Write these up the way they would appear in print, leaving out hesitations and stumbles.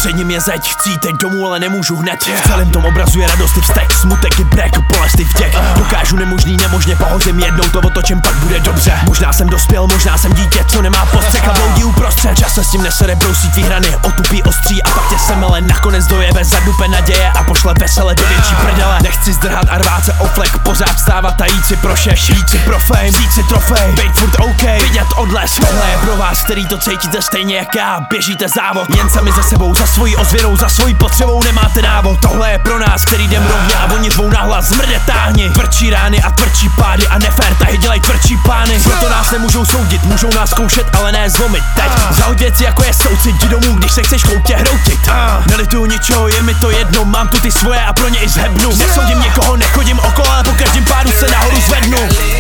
Před ním je zeď, chci teď domů, ale nemůžu hned. V celém tom obrazu je radost i vztek, smutek i brek, bolest i vděk. Dokážu nemožný, nemožně pohodím jednou, to otočím, pak bude dobře. Možná jsem dospěl, možná jsem dítě, co nemá postřeh a bloudí uprostřed. Čas se s tím nesere, brousí tvý hrany, otupí ostří a pak tě semele. Nakonec dojebe, zadupe naděje a pošle vesele do větší prdele. Nechci zdrhat a rvát se o flek, pořád vstávat a jít si pro šeš. Jít si pro fame, vzít si trofej, bejt furt OK, vidět odles. Tohle je pro vás, který to cítíte stejně jak já. Běžíte závod, jen sami za sebou, za svojí ozvěnou, za svojí potřebou nemáte návod. Tohle je pro nás, který jdem rovně a oni řvou nahlas, zmrde táhni. Tvrdší rány a tvrdší pády a nefér tahy dělaj tvrdší pány. Proto nás nemůžou soudit, můžou nás zkoušet, ale ne zlomit. Teď zahoď věci jako je soucit, jdi domů, když se chceš choutě hroutit. Nelituju ničeho, je mi to jedno, mám tu ty svoje a pro ně i zhebnu. Nesoudím někoho, nechodím okolo, ale po každém pádu se nahoru zvednu.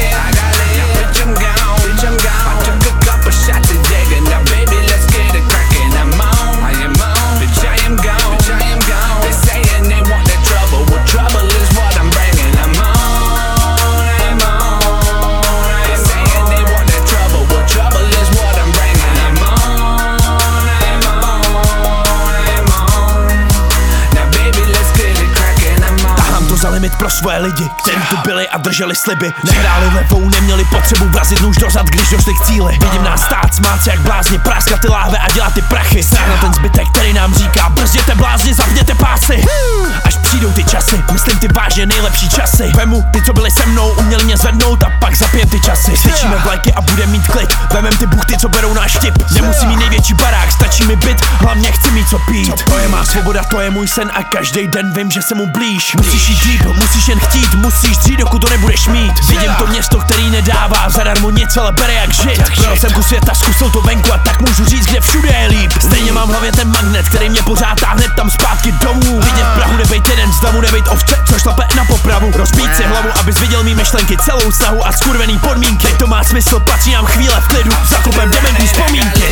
Za limit pro svoje lidi, kteří tu byli a drželi sliby. Nehráli levou, neměli potřebu vrazit nůž dozad, když došli k cíli. Vidím nás stát, smát se jak blázni, práskat ty láhve a dělat ty prachy. Strach na ten zbytek, který nám říká, brzděte blázni, zapněte pásy. Až přijdou ty časy, myslím ty vážně nejlepší časy. Vemu ty, co byli se mnou, uměli mě zvednout a pak zapijem ty časy. Svědčíme vlajky a budem mít klid, vemem ty buchty, co berou náš tip. Nemusím mít největší barák, stačí mi byt, hlavně chci mít co pít. To je má svoboda, to je můj sen a každý den vím, že se mu blíž. Musíš jít deep, musíš jen chtít, musíš dřít, dokud to nebudeš mít. Vidím to město, který nedává zadarmo nic, ale bere jak žid. Projel jsem kus světa, zkusil to venku a tak můžu říct, kde všude je líp. Stejně mám v hlavě ten magnet, který mě pořád táhne tam zpátky domů. Vidět Prahu, nebejt jeden z davu, nebejt ovce, co šlape na popravu. Rozbít si hlavu, abys viděl mý myšlenky, celou snahu a skurvený podmínky. Teď to má smysl, patří nám chvíle v klidu, zakopem dementní vzpomínky.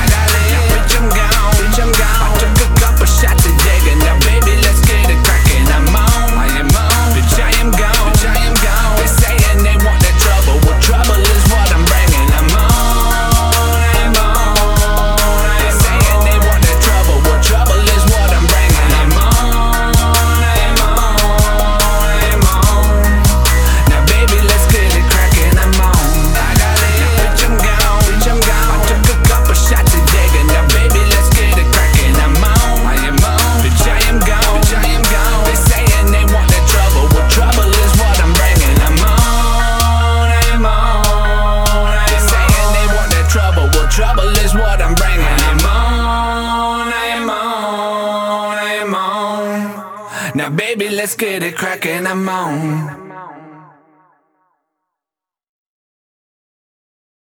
Trouble is what I'm bringing. I'm on. Now baby, let's get it crackin'. I'm on.